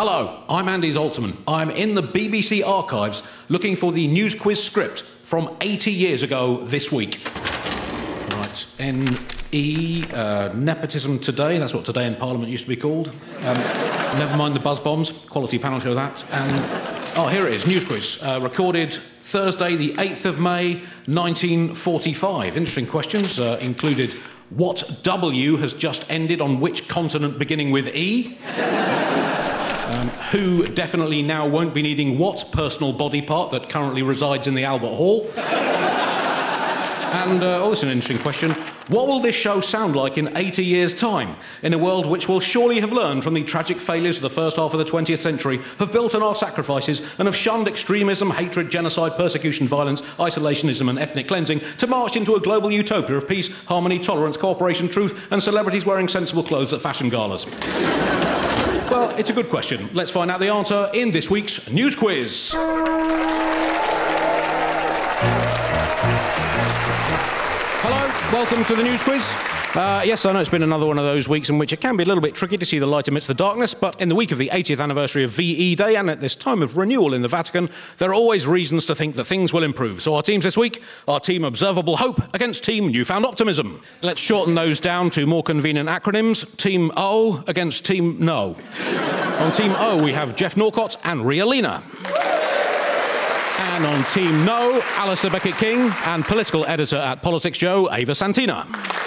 Hello, I'm Andy Zaltzman. I'm in the BBC archives looking for the news quiz script from 80 years ago this week. Right, N.E., nepotism today, that's what Today in Parliament used to be called. Never mind the buzz bombs, quality panel show that. And, here it is, news quiz, recorded Thursday the 8th of May, 1945. Interesting questions, included what W has just ended on which continent beginning with E? Who definitely now won't be needing what personal body part that currently resides in the Albert Hall? And, this is an interesting question. What will this show sound like in 80 years' time, in a world which will surely have learned from the tragic failures of the first half of the 20th century, have built on our sacrifices, and have shunned extremism, hatred, genocide, persecution, violence, isolationism and ethnic cleansing, to march into a global utopia of peace, harmony, tolerance, cooperation, truth, and celebrities wearing sensible clothes at fashion galas? Well, it's a good question. Let's find out the answer in this week's News Quiz. Hello, welcome to the News Quiz. Yes, I know it's been another one of those weeks in which it can be a little bit tricky to see the light amidst the darkness, but in the week of the 80th anniversary of VE Day and at this time of renewal in the Vatican, there are always reasons to think that things will improve. So our teams this week are Team Observable Hope against Team Newfound Optimism. Let's shorten those down to more convenient acronyms. Team O against Team No. On Team O, we have Jeff Norcott and Ria Lina. And on Team No, Alistair Beckett-King and political editor at Politics Joe, Ava Santina.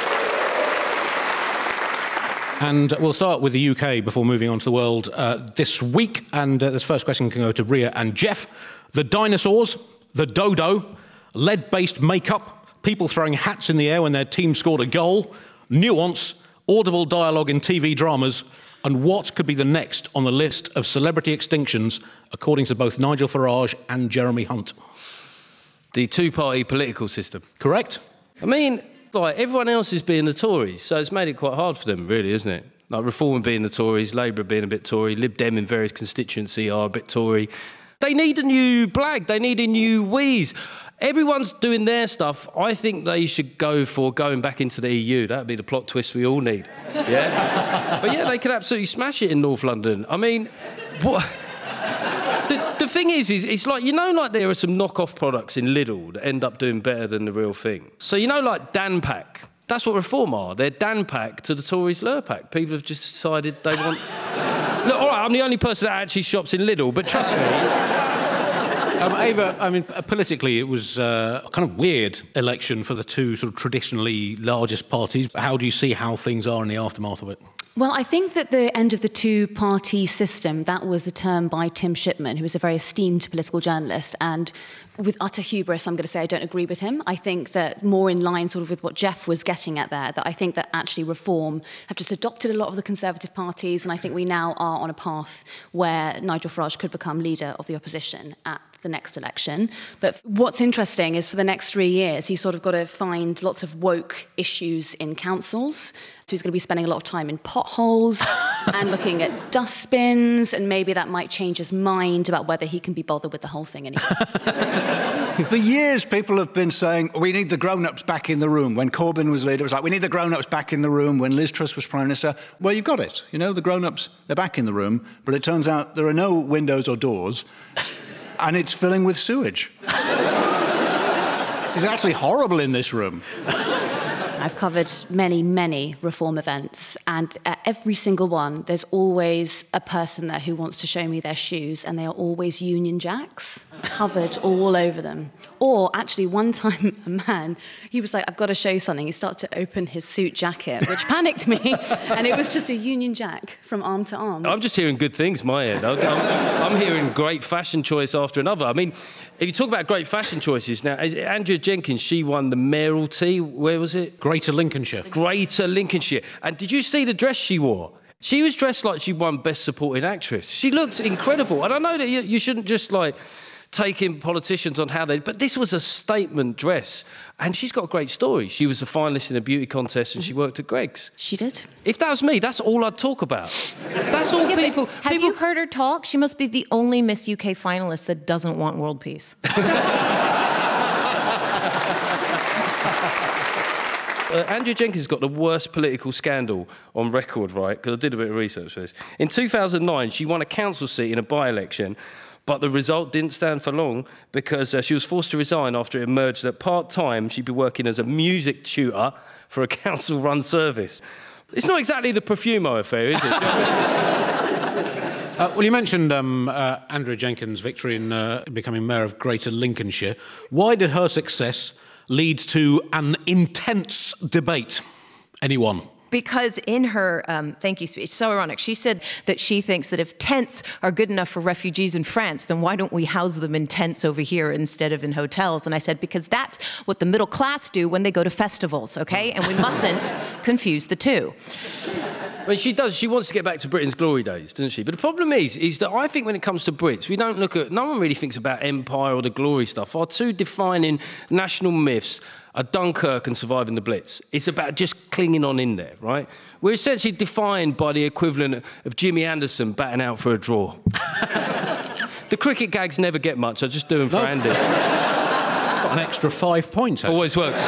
And we'll start with the UK before moving on to the world this week. And this first question can go to Ria and Jeff. The dinosaurs, the dodo, lead-based makeup, people throwing hats in the air when their team scored a goal, nuance, audible dialogue in TV dramas, and what could be the next on the list of celebrity extinctions, according to both Nigel Farage and Jeremy Hunt? The two-party political system. Correct. I mean, like, everyone else is being the Tories, so it's made it quite hard for them, really, isn't it? Like, Reform being the Tories, Labour being a bit Tory, Lib Dem in various constituencies are a bit Tory. They need a new Blag, they need a new Wheeze. Everyone's doing their stuff. I think they should go for going back into the EU. That would be the plot twist we all need. Yeah? But yeah, they could absolutely smash it in North London. I mean, what... The thing is it's like, you know, like there are some knockoff products in Lidl that end up doing better than the real thing. So, you know, like Dan Pack, that's what Reform are. They're Dan Pack to the Tories Lurpak. People have just decided they want... Look, all right, I'm the only person that actually shops in Lidl, but trust me... Ava, I mean, politically, it was a kind of weird election for the two sort of traditionally largest parties. How do you see how things are in the aftermath of it? Well, I think that the end of the two-party system, that was a term by Tim Shipman, who is a very esteemed political journalist, and with utter hubris, I'm going to say I don't agree with him. I think that more in line sort of with what Jeff was getting at there, that I think that actually Reform have just adopted a lot of the Conservative parties, and I think we now are on a path where Nigel Farage could become leader of the opposition at the next election. But what's interesting is for the next 3 years, he's sort of got to find lots of woke issues in councils. So he's going to be spending a lot of time in potholes and looking at dustbins, and maybe that might change his mind about whether he can be bothered with the whole thing anymore. For years, people have been saying, we need the grown-ups back in the room. When Corbyn was leader, it was like, we need the grown-ups back in the room. When Liz Truss was Prime Minister, well, you've got it. You know, the grown-ups, they're back in the room, but it turns out there are no windows or doors, and it's filling with sewage. It's actually horrible in this room. I've covered many, many Reform events, and at every single one, there's always a person there who wants to show me their shoes, and they are always Union Jacks, covered all over them. Or actually, one time, a man, he was like, I've got to show you something. He started to open his suit jacket, which panicked me, and it was just a Union Jack from arm to arm. I'm just hearing good things, my end. I'm hearing great fashion choice after another. I mean, if you talk about great fashion choices, now, Andrea Jenkins, she won the mayoralty, where was it? Greater Lincolnshire. Greater Lincolnshire. And did you see the dress she wore? She was dressed like she won Best Supporting Actress. She looked incredible. And I know that you shouldn't just, like, take in politicians on how they... But this was a statement dress. And she's got a great story. She was a finalist in a beauty contest and she worked at Greggs. She did. If that was me, that's all I'd talk about. That's all people... Have you heard her talk? She must be the only Miss UK finalist that doesn't want world peace. Andrea Jenkins got the worst political scandal on record, right? Because I did a bit of research for this. In 2009, she won a council seat in a by-election, but the result didn't stand for long because she was forced to resign after it emerged that part-time she'd be working as a music tutor for a council-run service. It's not exactly the Profumo affair, is it? Well, you mentioned Andrea Jenkins' victory in becoming mayor of Greater Lincolnshire. Why did her success lead to an intense debate? Anyone? Because in her thank you speech, so ironic, she said that she thinks that if tents are good enough for refugees in France, then why don't we house them in tents over here instead of in hotels? And I said, because that's what the middle class do when they go to festivals, okay? And we mustn't confuse the two. I mean, she does. She wants to get back to Britain's glory days, doesn't she? But the problem is that I think when it comes to Brits, we don't look at... No one really thinks about empire or the glory stuff. Our two defining national myths are Dunkirk and surviving the Blitz. It's about just clinging on in there, right? We're essentially defined by the equivalent of Jimmy Anderson batting out for a draw. The cricket gags never get much. I just do them for Andy. Got an extra 5 points, actually. Always works.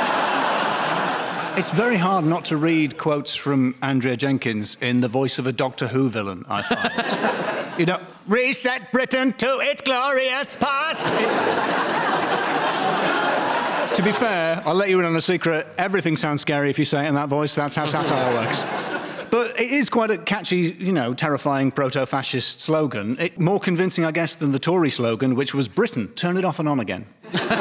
It's very hard not to read quotes from Andrea Jenkins in the voice of a Doctor Who villain, I find. You know, reset Britain to its glorious past. To be fair, I'll let you in on a secret. Everything sounds scary if you say it in that voice. That's how satire works. But it is quite a catchy, you know, terrifying proto-fascist slogan. More convincing, I guess, than the Tory slogan, which was Britain, turn it off and on again.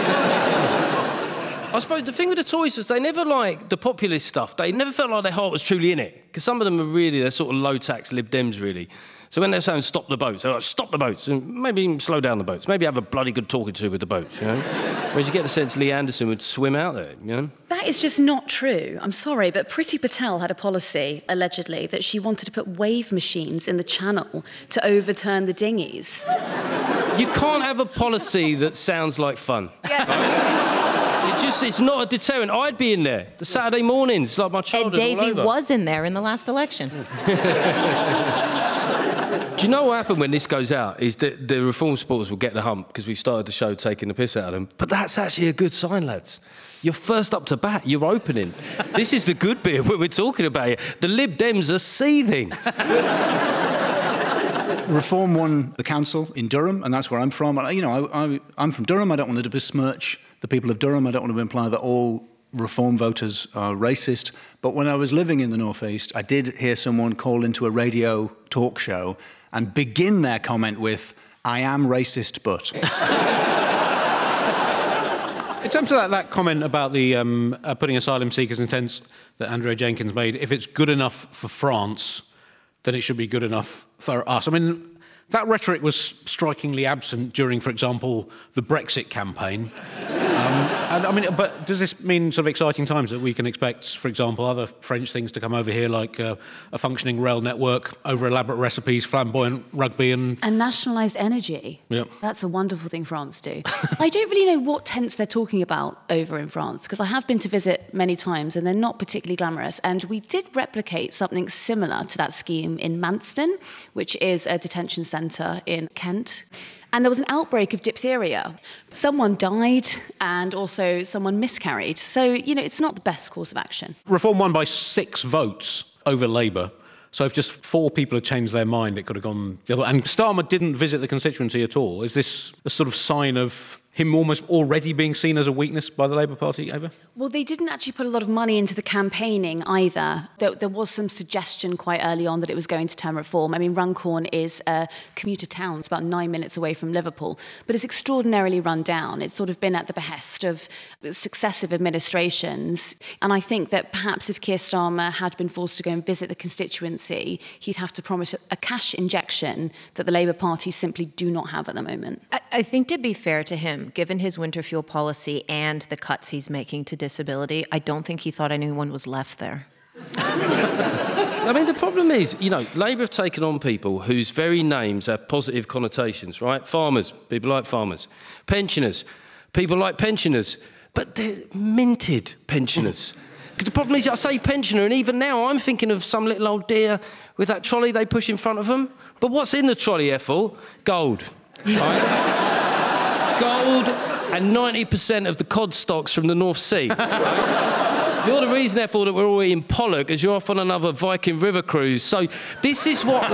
I suppose the thing with the Tories was they never liked the populist stuff. They never felt like their heart was truly in it. Because some of them are really, they're sort of low-tax Lib Dems, really. So when they're saying stop the boats, they're like, stop the boats, and maybe even slow down the boats. Maybe have a bloody good talking to with the boats, you know? Whereas you get the sense Lee Anderson would swim out there, you know? That is just not true. I'm sorry, but Priti Patel had a policy, allegedly, that she wanted to put wave machines in the channel to overturn the dinghies. You can't have a policy that sounds like fun. Yeah. It's not a deterrent. I'd be in there. The Saturday mornings, like my childhood. Ed Davey was in there in the last election. Do you know what happened when this goes out? Is that the Reform supporters will get the hump because we started the show taking the piss out of them. But that's actually a good sign, lads. You're first up to bat. You're opening. This is the good bit when we're talking about it. The Lib Dems are seething. Reform won the council in Durham, and that's where I'm from. You know, I'm from Durham. I don't want to besmirch the people of Durham. I don't want to imply that all Reform voters are racist. But when I was living in the North East, I did hear someone call into a radio talk show and begin their comment with, "I am racist, but..." In terms of that comment about the putting asylum seekers in tents that Andrea Jenkins made, if it's good enough for France, then it should be good enough for us. I mean, that rhetoric was strikingly absent during, for example, the Brexit campaign. And I mean, but does this mean sort of exciting times that we can expect, for example, other French things to come over here, like a functioning rail network, over-elaborate recipes, flamboyant rugby and nationalised energy. Yep. That's a wonderful thing France do. I don't really know what tents they're talking about over in France, because I have been to visit many times and they're not particularly glamorous. And we did replicate something similar to that scheme in Manston, which is a detention centre in Kent. And there was an outbreak of diphtheria. Someone died and also someone miscarried. So, you know, it's not the best course of action. Reform won by 6 votes over Labour. So if just 4 people had changed their mind, it could have gone the other way. And Starmer didn't visit the constituency at all. Is this a sort of sign of him almost already being seen as a weakness by the Labour Party, Ava? Well, they didn't actually put a lot of money into the campaigning either. There was some suggestion quite early on that it was going to turn Reform. I mean, Runcorn is a commuter town. It's about 9 minutes away from Liverpool, but it's extraordinarily run down. It's sort of been at the behest of successive administrations. And I think that perhaps if Keir Starmer had been forced to go and visit the constituency, he'd have to promise a cash injection that the Labour Party simply do not have at the moment. I think, to be fair to him, given his winter fuel policy and the cuts he's making to disability, I don't think he thought anyone was left there. I mean, the problem is, you know, Labour have taken on people whose very names have positive connotations, right? Farmers, people like farmers. Pensioners, people like pensioners. But they're minted pensioners. Because the problem is, I say pensioner, and even now I'm thinking of some little old dear with that trolley they push in front of them. But what's in the trolley, Ethel? Gold. Right? Gold and 90% of the cod stocks from the North Sea. Right? You're the reason, therefore, that we're all eating pollock as you're off on another Viking River cruise. So this is what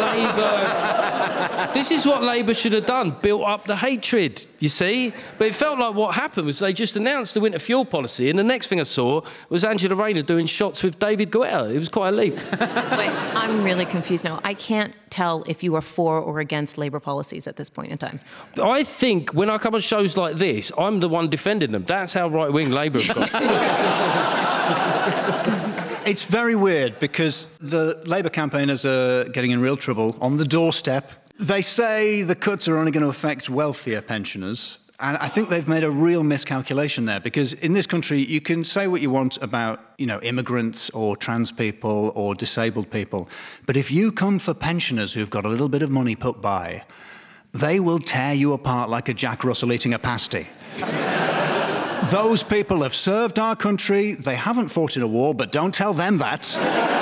Labour should have done, built up the hatred, you see? But it felt like what happened was they just announced the winter fuel policy, and the next thing I saw was Angela Rayner doing shots with David Guetta. It was quite a leap. Wait, I'm really confused now. I can't tell if you are for or against Labour policies at this point in time. I think when I come on shows like this, I'm the one defending them. That's how right-wing Labour have got. It's very weird because the Labour campaigners are getting in real trouble on the doorstep. They say the cuts are only going to affect wealthier pensioners. And I think they've made a real miscalculation there, because in this country, you can say what you want about, immigrants or trans people or disabled people. But if you come for pensioners who've got a little bit of money put by, they will tear you apart like a Jack Russell eating a pasty. Those people have served our country. They haven't fought in a war, but don't tell them that.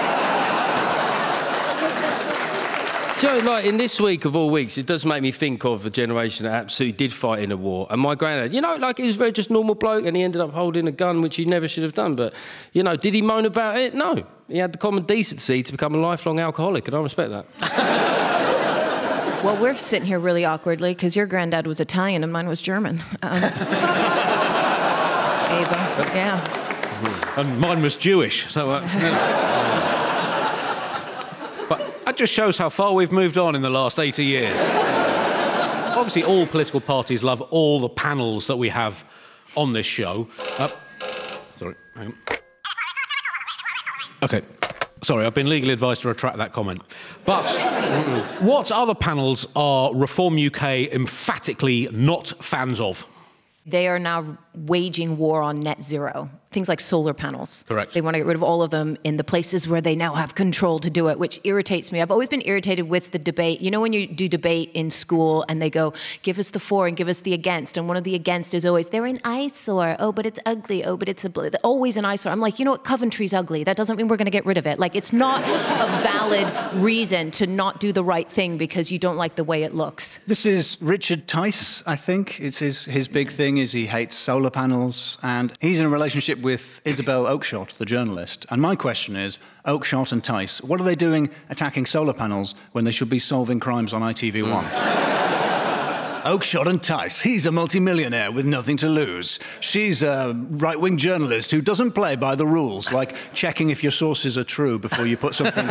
Joe, like in this week of all weeks, it does make me think of a generation that absolutely did fight in a war. And my granddad, he was very just normal bloke, and he ended up holding a gun, which he never should have done. But, did he moan about it? No. He had the common decency to become a lifelong alcoholic, and I respect that. Well, we're sitting here really awkwardly because your granddad was Italian and mine was German. Ava, yeah. And mine was Jewish, so... That just shows how far we've moved on in the last 80 years. Obviously, all political parties love all the panels that we have on this show. Sorry, hang on. OK. Sorry, I've been legally advised to retract that comment. But what other panels are Reform UK emphatically not fans of? They are now waging war on net zero. Things like solar panels. Correct. They want to get rid of all of them in the places where they now have control to do it, which irritates me. I've always been irritated with the debate. When you do debate in school and they go, give us the for and give us the against. And one of the against is always, they're an eyesore. Oh, but it's ugly. Oh, but it's always an eyesore. I'm like, what? Coventry's ugly. That doesn't mean we're going to get rid of it. Like, it's not a valid reason to not do the right thing because you don't like the way it looks. This is Richard Tice, I think. It's his big thing is he hates solar panels, and he's in a relationship with Isabel Oakeshott, the journalist. And my question is, Oakeshott and Tice, what are they doing attacking solar panels when they should be solving crimes on ITV1? Oakeshott and Tice, he's a multimillionaire with nothing to lose. She's a right-wing journalist who doesn't play by the rules, like checking if your sources are true before you put something...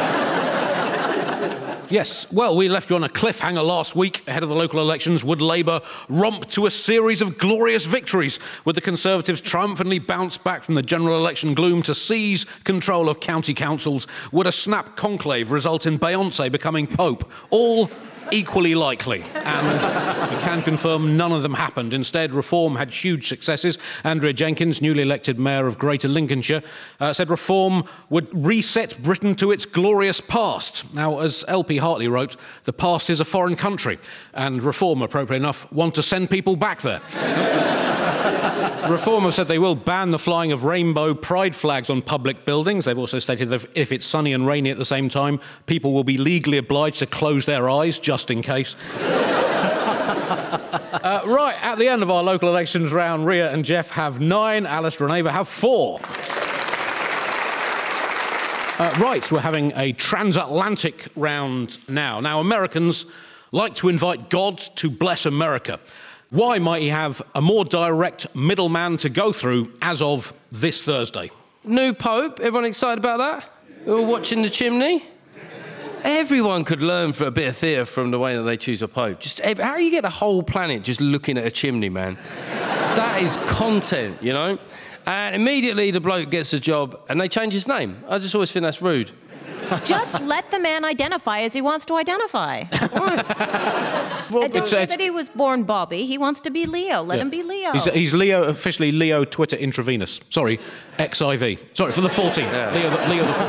Yes, well, we left you on a cliffhanger last week ahead of the local elections. Would Labour romp to a series of glorious victories? Would the Conservatives triumphantly bounce back from the general election gloom to seize control of county councils? Would a snap conclave result in Beyoncé becoming Pope? All equally likely. And we can confirm none of them happened. Instead, Reform had huge successes. Andrea Jenkins, newly elected mayor of Greater Lincolnshire, said Reform would reset Britain to its glorious past. Now, as LP Hartley wrote, the past is a foreign country, and Reform, appropriate enough, want to send people back there. Reform have said they will ban the flying of rainbow pride flags on public buildings. They've also stated that if it's sunny and rainy at the same time, people will be legally obliged to close their eyes, just in case. Right, at the end of our local elections round, Ria and Jeff have 9, Alistair and Ava have 4. Right, we're having a transatlantic round now. Now, Americans like to invite God to bless America. Why might he have a more direct middleman to go through as of this Thursday? New Pope, everyone excited about that? We're all watching the chimney? Everyone could learn for a bit of theatre from the way that they choose a Pope. How you get the whole planet just looking at a chimney, man? That is content, And immediately the bloke gets a job and they change his name. I just always think that's rude. Just let the man identify as he wants to identify. Don't say that he was born Bobby. He wants to be Leo. Let him be Leo. He's Leo, officially Leo Twitter intravenous. Sorry, XIV. Sorry, for the 14th. Yeah. Leo the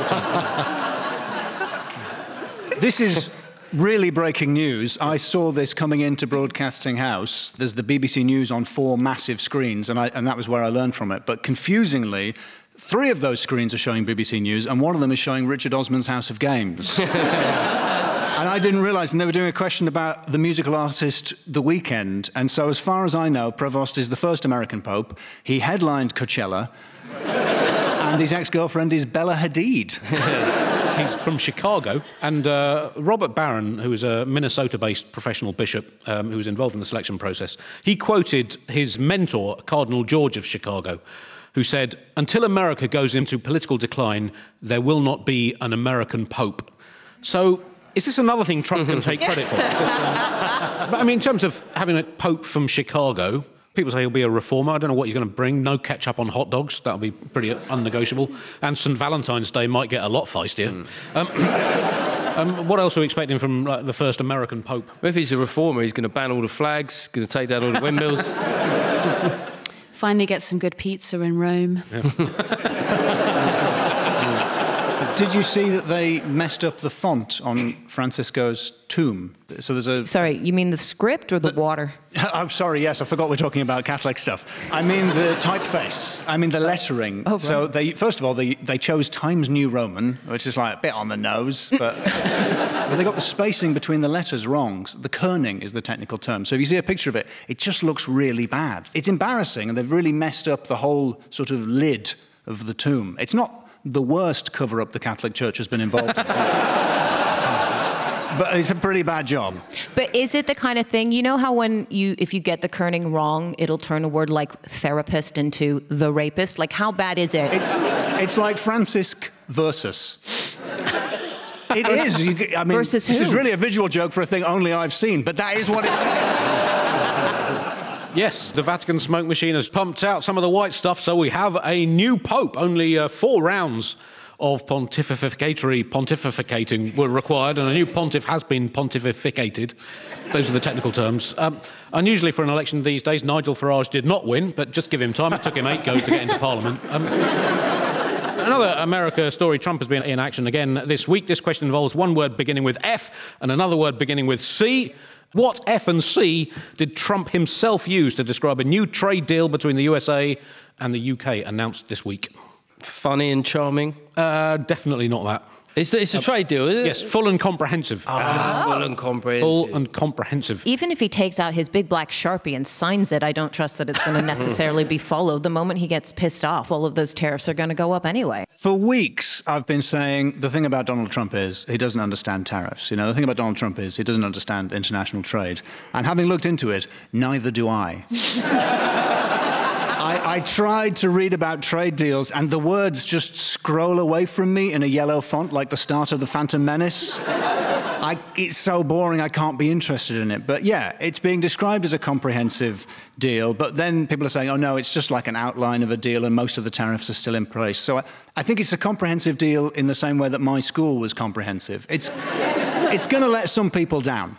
14th. This is really breaking news. I saw this coming into Broadcasting House. There's the BBC News on 4 massive screens, and that was where I learned from it. But confusingly, 3 of those screens are showing BBC News, and one of them is showing Richard Osman's House of Games. And I didn't realise, and they were doing a question about the musical artist The Weeknd. And so as far as I know, Prevost is the first American Pope. He headlined Coachella. And his ex-girlfriend is Bella Hadid. He's from Chicago. And Robert Barron, who is a Minnesota-based professional bishop who was involved in the selection process, he quoted his mentor, Cardinal George of Chicago, who said, "Until America goes into political decline, there will not be an American Pope." So is this another thing Trump can take credit for? But I mean, in terms of having a Pope from Chicago, people say he'll be a reformer. I don't know what he's going to bring. No ketchup on hot dogs. That'll be pretty unnegotiable. And St. Valentine's Day might get a lot feistier. What else are we expecting from the first American Pope? If he's a reformer, he's going to ban all the flags, going to take down all the windmills. Finally get some good pizza in Rome. Did you see that they messed up the font on Francisco's tomb? So there's a... Sorry, you mean the script or the water? I'm sorry, yes, I forgot we're talking about Catholic stuff. I mean the typeface. I mean the lettering. Oh, right. So first of all, they chose Times New Roman, which is like a bit on the nose, but they got the spacing between the letters wrong. The kerning is the technical term. So if you see a picture of it, it just looks really bad. It's embarrassing, and they've really messed up the whole sort of lid of the tomb. It's not the worst cover-up the Catholic Church has been involved in. But it's a pretty bad job. But is it the kind of thing, you know how if you get the kerning wrong, it'll turn a word like therapist into the rapist? Like, how bad is it? It's like Francisc versus. It is. I mean, versus this who? is really a visual joke for a thing only I've seen, but that is what it says. Yes, the Vatican smoke machine has pumped out some of the white stuff, so we have a new pope. Only 4 rounds of pontificating were required, and a new pontiff has been pontificated. Those are the technical terms. Unusually for an election these days, Nigel Farage did not win, but just give him time. It took him 8 goes to get into Parliament. Another America story, Trump has been in action again this week. This question involves one word beginning with F and another word beginning with C. What F and C did Trump himself use to describe a new trade deal between the USA and the UK announced this week? Funny and charming. Definitely not that. It's a trade deal, isn't it? Yes, full and comprehensive. Full and comprehensive. Full and comprehensive. Even if he takes out his big black Sharpie and signs it, I don't trust that it's going to necessarily be followed. The moment he gets pissed off, all of those tariffs are going to go up anyway. For weeks, I've been saying the thing about Donald Trump is he doesn't understand tariffs. You know, the thing about Donald Trump is he doesn't understand international trade. And having looked into it, neither do I. I tried to read about trade deals, and the words just scroll away from me in a yellow font like the start of The Phantom Menace. It's so boring, I can't be interested in it. But yeah, it's being described as a comprehensive deal, but then people are saying, oh no, it's just like an outline of a deal and most of the tariffs are still in place. So I think it's a comprehensive deal in the same way that my school was comprehensive. It's going to let some people down.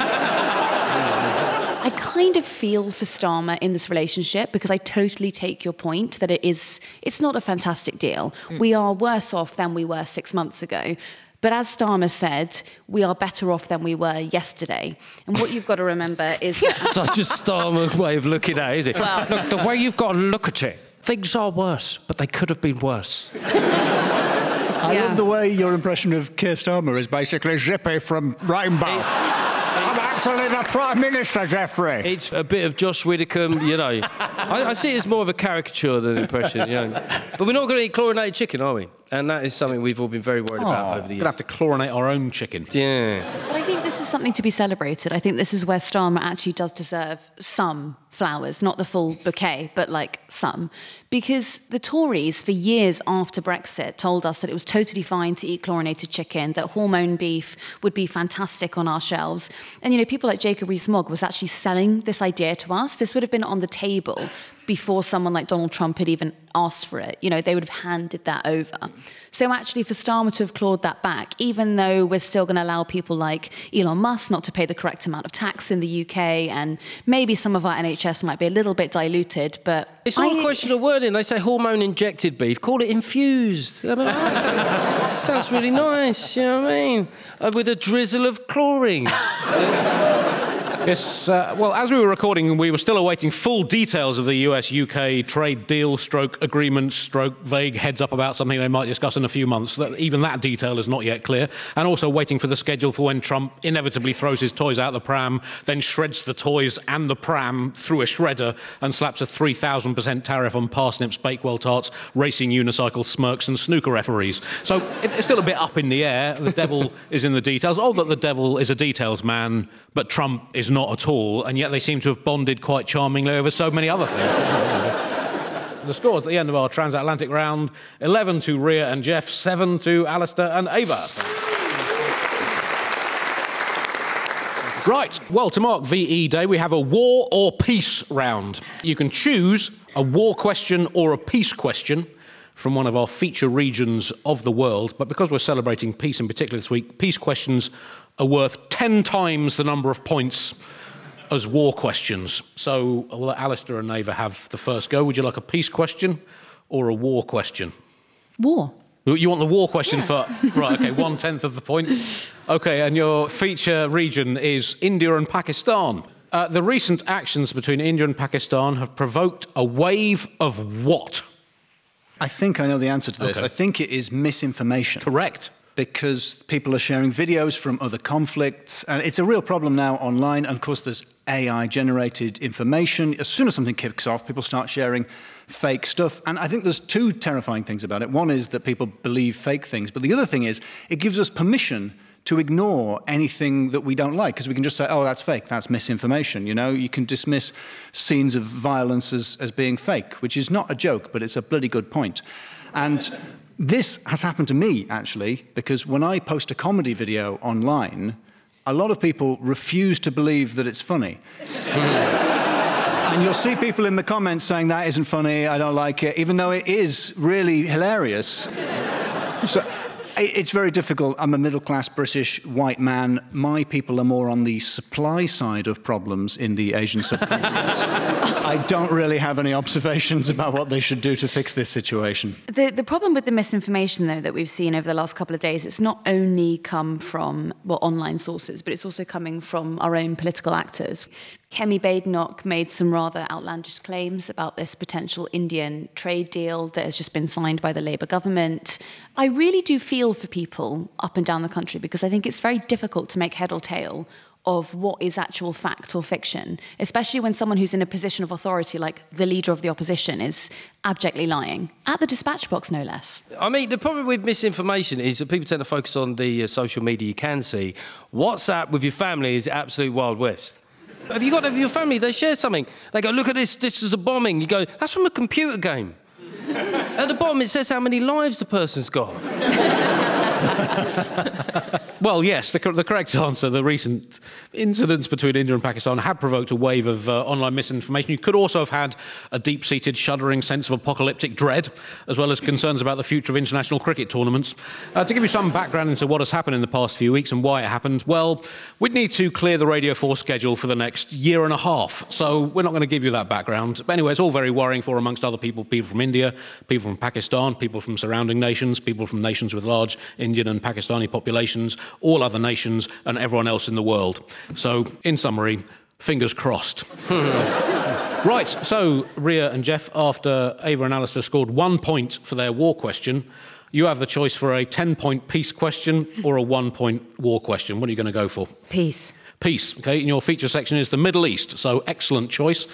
I kind of feel for Starmer in this relationship because I totally take your point that it's not a fantastic deal. We are worse off than we were 6 months ago. But as Starmer said, we are better off than we were yesterday. And what you've got to remember is that... Such a Starmer way of looking at it, is it? Well, look, the way you've got to look at it, things are worse, but they could have been worse. I love the way your impression of Keir Starmer is basically Zippy from Rainbow. I'm actually the Prime Minister, Jeffrey. It's a bit of Josh Widdicombe, you know. I see it as more of a caricature than an impression, you know. But we're not going to eat chlorinated chicken, are we? And that is something we've all been very worried about over the years. We're going to have to chlorinate our own chicken. Yeah. But I think this is something to be celebrated. I think this is where Starmer actually does deserve some flowers, not the full bouquet, but like some. Because the Tories, for years after Brexit, told us that it was totally fine to eat chlorinated chicken, that hormone beef would be fantastic on our shelves. And, you know, people like Jacob Rees-Mogg was actually selling this idea to us. This would have been on the table before someone like Donald Trump had even asked for it. You know, they would have handed that over. So actually for Starmer to have clawed that back, even though we're still going to allow people like Elon Musk not to pay the correct amount of tax in the UK, and maybe some of our NHS might be a little bit diluted, but... It's all a question of wording. They say hormone-injected beef. Call it infused. I mean, that sounds really nice, you know what I mean? With a drizzle of chlorine. Yes, well, as we were recording, we were still awaiting full details of the US-UK trade deal, stroke agreement, stroke vague heads up about something they might discuss in a few months. Even that detail is not yet clear. And also waiting for the schedule for when Trump inevitably throws his toys out the pram, then shreds the toys and the pram through a shredder and slaps a 3,000% tariff on parsnips, Bakewell tarts, racing unicycles, smirks and snooker referees. So it's still a bit up in the air. The devil is in the details. Oh, that the devil is a details man, but Trump is not at all, and yet they seem to have bonded quite charmingly over so many other things. The scores at the end of our transatlantic round: 11 to Rhea and Jeff, 7 to Alistair and Ava. Right, well, to mark VE Day, we have a war or peace round. You can choose a war question or a peace question from one of our feature regions of the world, but because we're celebrating peace in particular this week, peace questions are worth 10 times the number of points as war questions. So I'll let Alistair and Ava have the first go. Would you like a peace question or a war question? War. You want the war question for... Right, OK, 1/10 of the points. OK, and your feature region is India and Pakistan. The recent actions between India and Pakistan have provoked a wave of what? I think I know the answer to this. Okay. I think it is misinformation. Correct. Because people are sharing videos from other conflicts, and it's a real problem now online. And of course, there's AI-generated information. As soon as something kicks off, people start sharing fake stuff. And I think there's two terrifying things about it. One is that people believe fake things, but the other thing is it gives us permission to ignore anything that we don't like, because we can just say, oh, that's fake, that's misinformation. You know, you can dismiss scenes of violence as being fake, which is not a joke, but it's a bloody good point. And this has happened to me, actually, because when I post a comedy video online, a lot of people refuse to believe that it's funny. And you'll see people in the comments saying, that isn't funny, I don't like it, even though it is really hilarious. So it's very difficult. I'm a middle-class British white man. My people are more on the supply side of problems in the Asian subcontinent. I don't really have any observations about what they should do to fix this situation. The problem with the misinformation, though, that we've seen over the last couple of days, it's not only come from, well, online sources, but it's also coming from our own political actors. Kemi Badenoch made some rather outlandish claims about this potential Indian trade deal that has just been signed by the Labour government. I really do feel for people up and down the country, because I think it's very difficult to make head or tail of what is actual fact or fiction, especially when someone who's in a position of authority, like the leader of the opposition, is abjectly lying. At the dispatch box, no less. I mean, the problem with misinformation is that people tend to focus on the social media you can see. WhatsApp with your family is absolute Wild West. Have you got your family, they share something. They go, look at this is a bombing. You go, that's from a computer game. At the bottom, it says how many lives the person's got. Well, yes, the correct answer. The recent incidents between India and Pakistan have provoked a wave of online misinformation. You could also have had a deep-seated, shuddering sense of apocalyptic dread, as well as concerns about the future of international cricket tournaments. To give you some background into what has happened in the past few weeks and why it happened, well, we'd need to clear the Radio 4 schedule for the next year and a half, so we're not going to give you that background. But anyway, it's all very worrying for, amongst other people, people from India, people from Pakistan, people from surrounding nations, people from nations with large Indian and Pakistani populations, all other nations and everyone else in the world. So, in summary, fingers crossed. Right, so Rhea and Jeff, after Ava and Alistair scored 1 point for their war question, you have the choice for a 10-point peace question or a 1-point war question. What are you going to go for? Peace. Peace, OK? And your feature section is the Middle East, so excellent choice.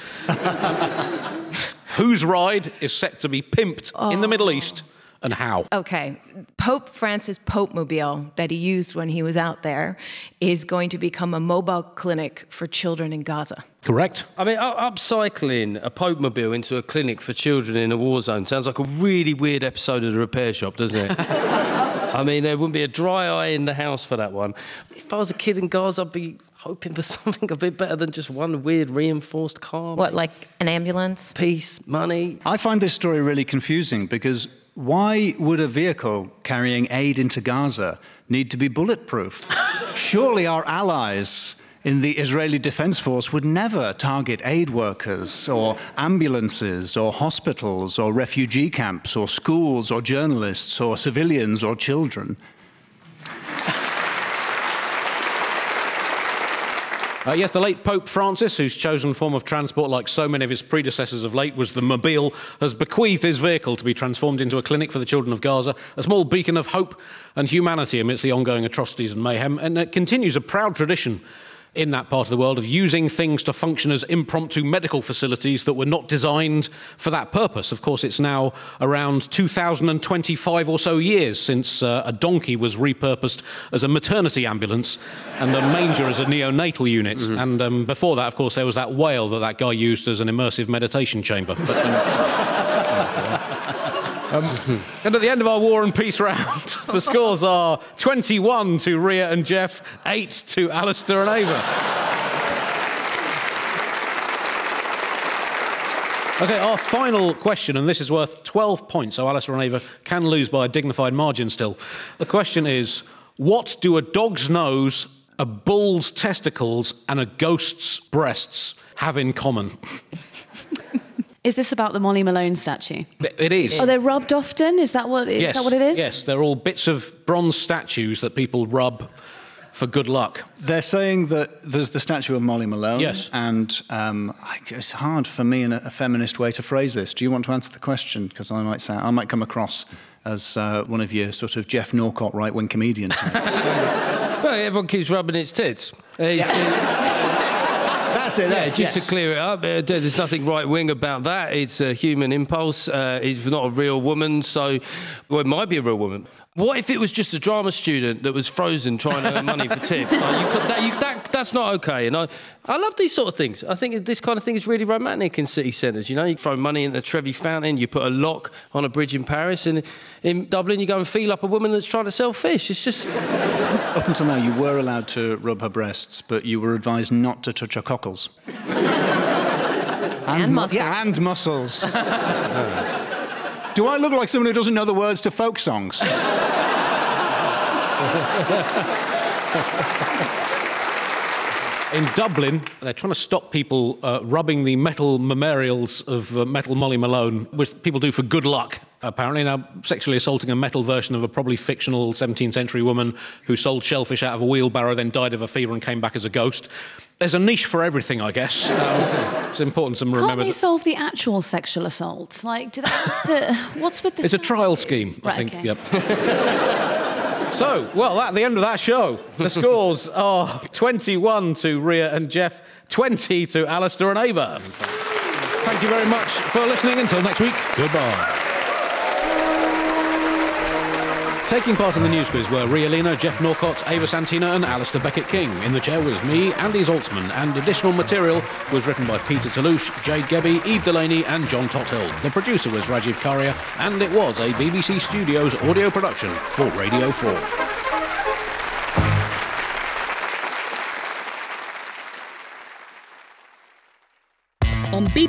Whose ride is set to be pimped in the Middle East, and how? Okay. Pope Francis Pope-mobile that he used when he was out there is going to become a mobile clinic for children in Gaza. Correct. I mean, upcycling a Pope-mobile into a clinic for children in a war zone sounds like a really weird episode of The Repair Shop, doesn't it? I mean, there wouldn't be a dry eye in the house for that one. If I was a kid in Gaza, I'd be hoping for something a bit better than just one weird reinforced car. What, like an ambulance? Peace, money. I find this story really confusing, because why would a vehicle carrying aid into Gaza need to be bulletproof? Surely our allies in the Israeli Defense Force would never target aid workers or ambulances or hospitals or refugee camps or schools or journalists or civilians or children. Yes, the late Pope Francis, whose chosen form of transport, like so many of his predecessors of late, was the mobile, has bequeathed his vehicle to be transformed into a clinic for the children of Gaza, a small beacon of hope and humanity amidst the ongoing atrocities and mayhem. And it continues a proud tradition in that part of the world of using things to function as impromptu medical facilities that were not designed for that purpose. Of course, it's now around 2025 or so years since a donkey was repurposed as a maternity ambulance and a manger as a neonatal unit. Mm-hmm. And before that, of course, there was that whale that guy used as an immersive meditation chamber. And at the end of our War and Peace round, the scores are 21 to Ria and Jeff, 8 to Alistair and Ava. OK, our final question, and this is worth 12 points, so Alistair and Ava can lose by a dignified margin still. The question is, what do a dog's nose, a bull's testicles and a ghost's breasts have in common? Is this about the Molly Malone statue? It is. Are they rubbed often? Is that what it is? Yes, they're all bits of bronze statues that people rub for good luck. They're saying that there's the statue of Molly Malone. Yes. And it's hard for me in a feminist way to phrase this. Do you want to answer the question? Because I might come across as one of your sort of Jeff Norcott right-wing comedians. Well, everyone keeps rubbing its tits. That's it. Yeah, just to clear it up, there's nothing right-wing about that. It's a human impulse. It's not a real woman, so... Well, it might be a real woman. What if it was just a drama student that was frozen trying to earn money for tips? That's not OK. And I love these sort of things. I think this kind of thing is really romantic in city centres. You know, you throw money in the Trevi Fountain, you put a lock on a bridge in Paris, and in Dublin you go and feel up a woman that's trying to sell fish. It's just... Up until now, you were allowed to rub her breasts, but you were advised not to touch her cockles. And muscles. Yeah, and muscles. Do I look like someone who doesn't know the words to folk songs? In Dublin, they're trying to stop people rubbing the metal memorials of metal Molly Malone, which people do for good luck, apparently. Now, sexually assaulting a metal version of a probably fictional 17th century woman who sold shellfish out of a wheelbarrow, then died of a fever and came back as a ghost. There's a niche for everything, I guess. It's important to remember. Can't they solve the actual sexual assault? Like, do they have to... What's with this? It's a trial scheme, I think. Okay. Yep. So, well, at the end of that show, the scores are 21 to Ria and Jeff, 20 to Alistair and Ava. Thank you very much for listening. Until next week, goodbye. Taking part in the news quiz were Ria Lino, Jeff Norcott, Ava Santina and Alistair Beckett-King. In the chair was me, Andy Zaltzman, and additional material was written by Peter Toulouche, Jade Gebby, Eve Delaney and John Tothill. The producer was Rajiv Karia, and it was a BBC Studios audio production for Radio 4.